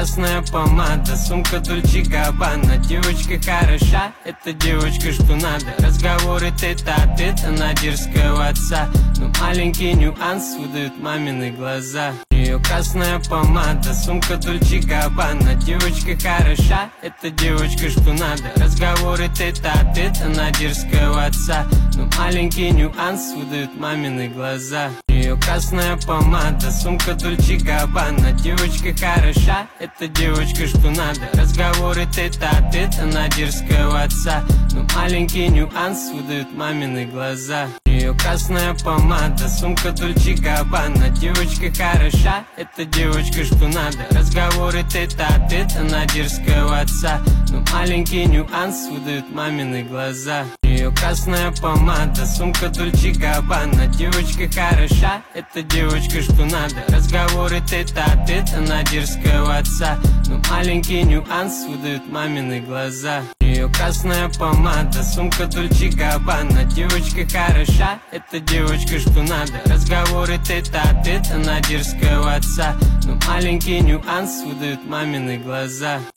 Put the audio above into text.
красная помада, сумка Дольче Габбана. Девочка хороша, это девочка, что надо. Разговоры тет-а-тет, она дерзкая у отца, но маленький нюанс выдают мамины глаза. У нее красная помада, сумка Дольче Габбана. Девочка хороша, это девочка, что надо. Разговоры тет-а-тет, она дерзкая у отца, но маленький нюанс выдают мамины глаза. У нее красная помада, сумка Дольче Габбана. Девочка хороша, это девочка, что надо. Разговоры тет-а-тет, она дерзкая у отца, но маленький нюанс выдают мамины глаза. У нее красная помада, сумка Дольче Габбана. Девочка хороша, это девочка, что надо. Разговоры тет-а-тет, она дерзкая у отца, но маленький нюанс выдают мамины глаза. У нее красная помада, сумка Дольче Габбана. Девочка хороша, это девочка, что надо. Разговоры тет-а-тет, она дерзкая у отца, но маленький нюанс выдают мамины глаза. У нее красная помада, сумка Дольче Габбана. Девочка хороша, это девочка, что надо. Разговоры тет-а-тет, она дерзкая у отца, но маленький нюанс выдают мамины глаза.